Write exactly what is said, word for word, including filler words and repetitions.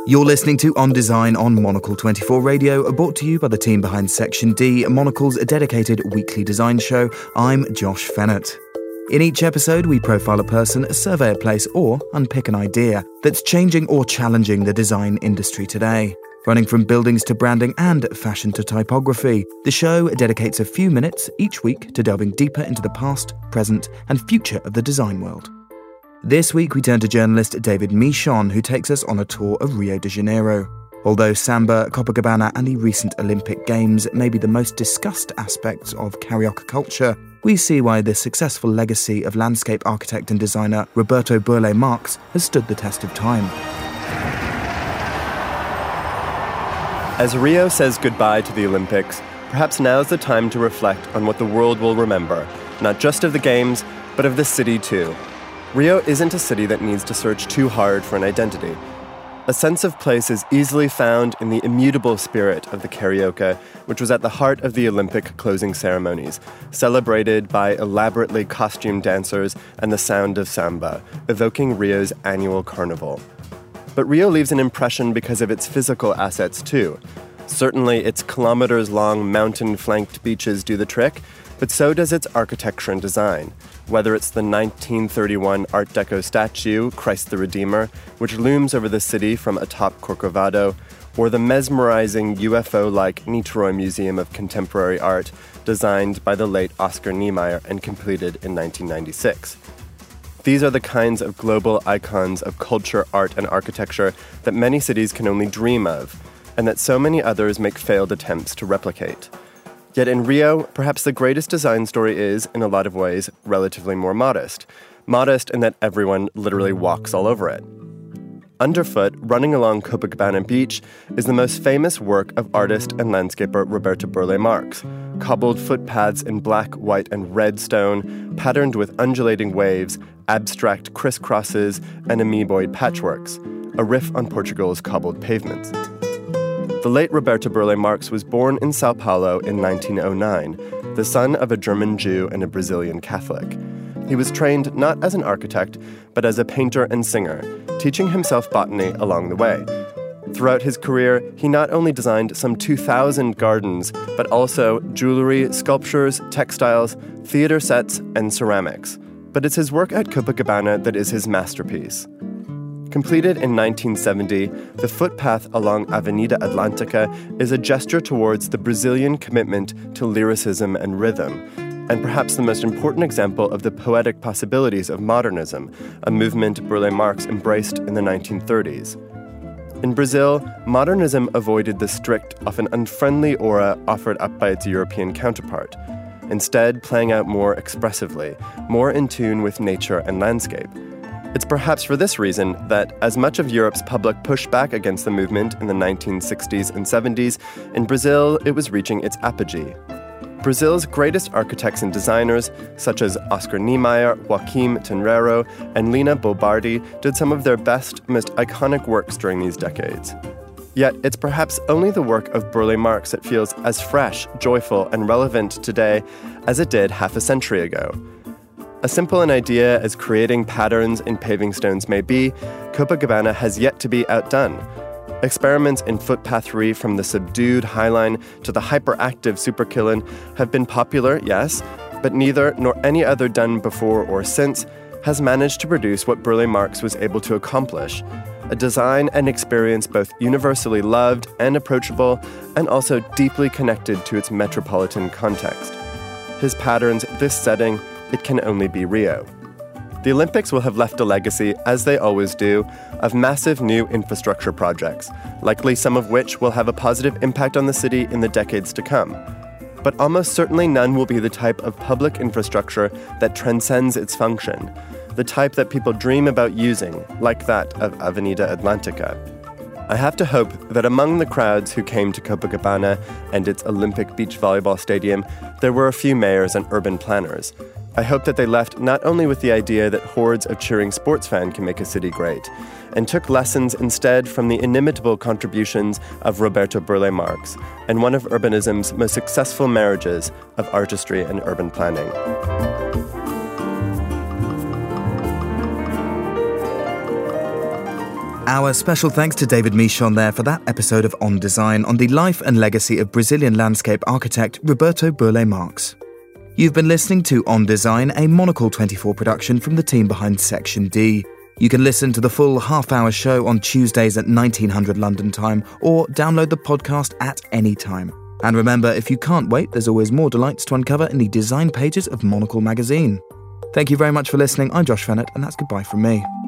You're listening to On Design on Monocle twenty-four Radio, brought to you by the team behind Section D, Monocle's dedicated weekly design show. I'm Josh Fennett. In each episode, we profile a person, survey a place, or unpick an idea that's changing or challenging the design industry today. Running from buildings to branding and fashion to typography, the show dedicates a few minutes each week to delving deeper into the past, present, and future of the design world. This week we turn to journalist David Michon, who takes us on a tour of Rio de Janeiro. Although samba, Copacabana and the recent Olympic Games may be the most discussed aspects of carioca culture, we see why the successful legacy of landscape architect and designer Roberto Burle Marx has stood the test of time. As Rio says goodbye to the Olympics, perhaps now's the time to reflect on what the world will remember, not just of the Games, but of the city too. Rio isn't a city that needs to search too hard for an identity. A sense of place is easily found in the immutable spirit of the carioca, which was at the heart of the Olympic closing ceremonies, celebrated by elaborately costumed dancers and the sound of samba, evoking Rio's annual carnival. But Rio leaves an impression because of its physical assets too. Certainly its kilometers-long mountain-flanked beaches do the trick, but so does its architecture and design. Whether it's the nineteen thirty-one Art Deco statue, Christ the Redeemer, which looms over the city from atop Corcovado, or the mesmerizing U F O-like Niteroi Museum of Contemporary Art, designed by the late Oscar Niemeyer and completed in nineteen ninety-six. These are the kinds of global icons of culture, art, and architecture that many cities can only dream of, and that so many others make failed attempts to replicate. Yet in Rio, perhaps the greatest design story is, in a lot of ways, relatively more modest. Modest in that everyone literally walks all over it. Underfoot, running along Copacabana Beach, is the most famous work of artist and landscaper Roberto Burle Marx. Cobbled footpaths in black, white, and red stone, patterned with undulating waves, abstract crisscrosses, and amoeboid patchworks, a riff on Portugal's cobbled pavements. The late Roberto Burle Marx was born in Sao Paulo in nineteen oh nine, the son of a German Jew and a Brazilian Catholic. He was trained not as an architect, but as a painter and singer, teaching himself botany along the way. Throughout his career, he not only designed some two thousand gardens, but also jewelry, sculptures, textiles, theater sets, and ceramics. But it's his work at Copacabana that is his masterpiece. Completed in nineteen seventy, the footpath along Avenida Atlantica is a gesture towards the Brazilian commitment to lyricism and rhythm, and perhaps the most important example of the poetic possibilities of modernism, a movement Burle Marx embraced in the nineteen thirties. In Brazil, modernism avoided the strict, often unfriendly aura offered up by its European counterpart, instead playing out more expressively, more in tune with nature and landscape. It's perhaps for this reason that, as much of Europe's public pushed back against the movement in the nineteen sixties and seventies, in Brazil it was reaching its apogee. Brazil's greatest architects and designers, such as Oscar Niemeyer, Joaquim Tenreiro, and Lina Bobardi, did some of their best, most iconic works during these decades. Yet it's perhaps only the work of Burle Marx that feels as fresh, joyful, and relevant today as it did half a century ago. As simple an idea as creating patterns in paving stones may be, Copacabana has yet to be outdone. Experiments in footpathery from the subdued highline to the hyperactive superkillen have been popular, yes, but neither nor any other done before or since has managed to produce what Burle Marx was able to accomplish, a design and experience both universally loved and approachable, and also deeply connected to its metropolitan context. His patterns, this setting, it can only be Rio. The Olympics will have left a legacy, as they always do, of massive new infrastructure projects, likely some of which will have a positive impact on the city in the decades to come. But almost certainly none will be the type of public infrastructure that transcends its function, the type that people dream about using, like that of Avenida Atlantica. I have to hope that among the crowds who came to Copacabana and its Olympic beach volleyball stadium, there were a few mayors and urban planners. I hope that they left not only with the idea that hordes of cheering sports fans can make a city great, and took lessons instead from the inimitable contributions of Roberto Burle Marx and one of urbanism's most successful marriages of artistry and urban planning. Our special thanks to David Michon there for that episode of On Design on the life and legacy of Brazilian landscape architect Roberto Burle Marx. You've been listening to On Design, a Monocle twenty-four production from the team behind Section D. You can listen to the full half-hour show on Tuesdays at nineteen hundred London time or download the podcast at any time. And remember, if you can't wait, there's always more delights to uncover in the design pages of Monocle magazine. Thank you very much for listening. I'm Josh Fennett, and that's goodbye from me.